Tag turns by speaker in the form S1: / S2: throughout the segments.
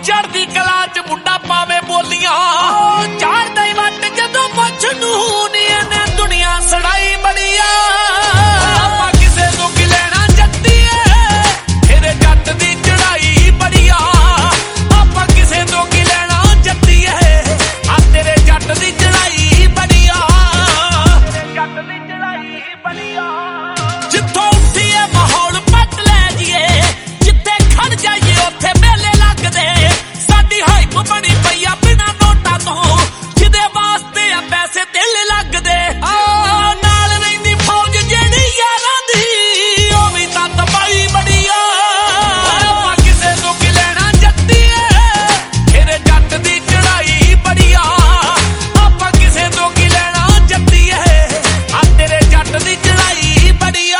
S1: चढ़दी कला च मुंडा पावे बोलियां चारदा ही वट जदों मुछ नूं नी इहने दुनिया सड़ाई बड़िया आपां किसे तों की लेना जत्तीए तेरे जट दी चढ़ाई बड़िया आपां किसे तों की लेना जत्तीए आ तेरे जट दी चढ़ाई बड़िया तेरे जट दी चढ़ाई बड़िया जिथों उठीए माहौल पट लै जीए जिथे खड़ जाइए उत्थे मेले लगदे साडी हाइप बनी पई आ बिना नोटां तों जिहदे वास्ते आ पैसे दिल लगदे नाल रहिंदी फौज जेहड़ी यारां दी ओ वी तां तबाही बड़िया आपां किसे तों की लेना जत्तीए तेरे जट दी चढ़ाई बड़िया आपां किसे तों की लेना जत्तीए आ तेरे जट दी चढ़ाई बड़िया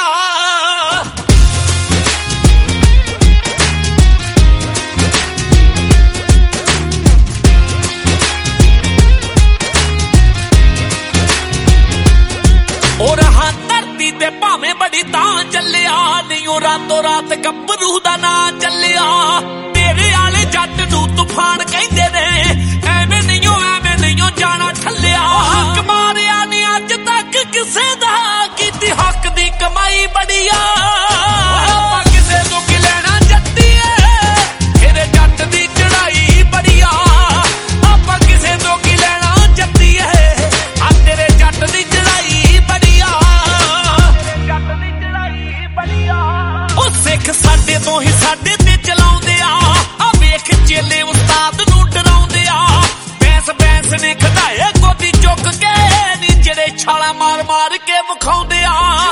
S1: और हाँ धरती ते भावें बड़ी तां चलिया नहीं ओ रातों रात गब्बरू दा ना चलिया तेरे आले जट नूं तूफान कहंदे ने एवें नहीं जाना ठल्लिया हक मारिया नी अज तक किसे दा कीती हक दी कमाई बड़िया आपां किसे तों की लेना जत्तीए तेरे जट दी चढ़ाई बड़िया आपां किसे तों की लेना जत्तीए आ तेरे जट दी चढ़ाई बड़िया तेरे जट दी चढ़ाई बड़िया ओ सिख साडे तों ही साडे ते चलाउंदे आ वेख चेले उस्ताद नूं डराउंदे आ बैंस ने खड़ाए गोदी चुक के नी जेड़े छाला मार मार के विखाउंदे आ